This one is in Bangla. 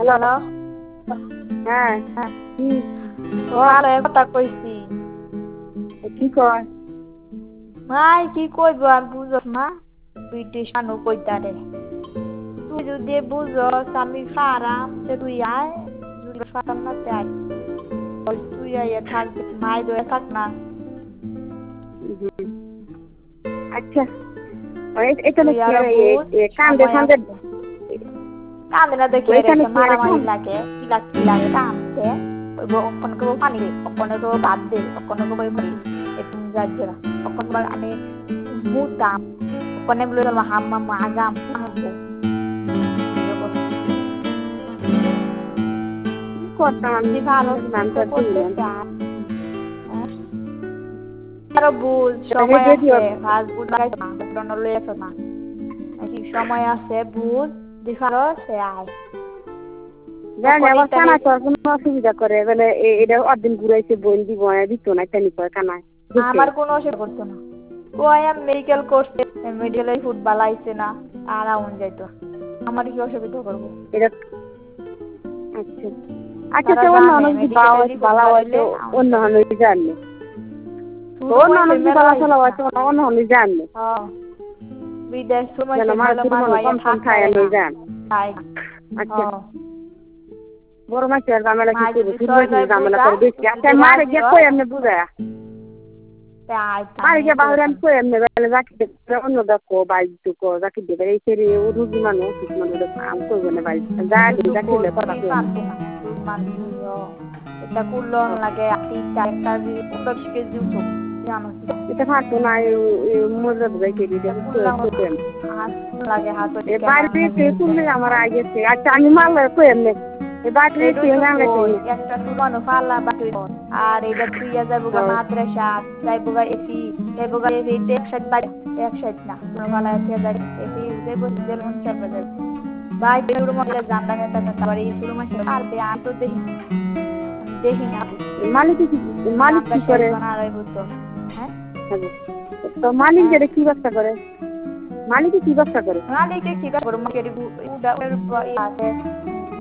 হ্যালো। হ্যাঁ কি ভালো কথা কইছি। কি কয় মাই কি কইব আর বুঝস না ব্রিটিশ মানুষ কইতারে তুই যদি বুঝস আমি ফারাম তে তুই আয় যদি ফারাম না তে আয় তুই আয় থাক মাই দয়ে থাক না। আচ্ছা এটা তুই আরো বুঝ কান্দে সময় কান্দে আছে। কান্দে না দেখে রেখে মারামারি লাগে কি লাগে কান্দে ওই অক্ষণকে পানি দে অক্ষণকে ভাত দে অক্ষণকে ভাই একটু যাজ্য অক্ষণ আমি মুতাম অক্ষণে বলে হাম্মা আগাম হাঁটবো আরো বুঝ সময় আছে ফাস্ট ফুড লাগাইছ না দোকান লই আছ না নাকি সময় আছে বুঝ দেখারো সে আয় কানা কোনো অসুবিধা করে বলে এটা অদিন ঘুরাইছে বোন দিব দিত না কেন কয় কানা আমার কোনো অসুবিধা করতো না ও আম মেডিকেল করছে মেডিকেলে ফুড বালাইছে না আর আউন যাইতো আমার কি অসুবিধা করবো এটা আচ্ছা আচ্ছা তো অন্য অন্য যদি বালা হয়তো অন্য অন্য জানলে অন্য অন্য যদি বালা চলা হয়তো অন্য অন্য জানলে বিদেশ সময় কম খায় লই যান আচ্ছা বড় মাছের ঝামেলা কি করবো ছোট মাছের ঝামেলা করে বেশি আচ্ছা মারে গিয়ে কই এমনি বুঝা মারে গিয়ে বাহিরে আমি কই এমনি বেলে রাখি দেবে অন্য দেখো বাইক দুকো রাখি দেবে এই সেরে ও রুগী মানুষ ঠিক মানুষ আম করবো না বাইক যা রাখিলে কথা এটা করলো লাগে একটা কেজি উঠো জানো এটা ফাটো না মজা বুঝাইতে দিতে লাগে হাত বাড়িতে তুমি আমার আগে আচ্ছা আমি মাল কই এমনি একটা টুমানো ফালা বাকি আর এটা তুইয়া যাইব গা মাদ্রাসা যাইব গা এসি যাইব গা এসি একসাথ না কোনো ফালা এসে যাই এসি যাইব জেল মন চাপে যাই ভাই শুরু মহিলা জানলা নেতা নেতা বাড়ি শুরু মাসে আর বে আমি তো দেখি না মালিক কি করে হ্যাঁ তো মালিক যেটা কি ব্যবসা করে মালিকে কি ব্যবসা করে মালিকে কি করে মাকে আছে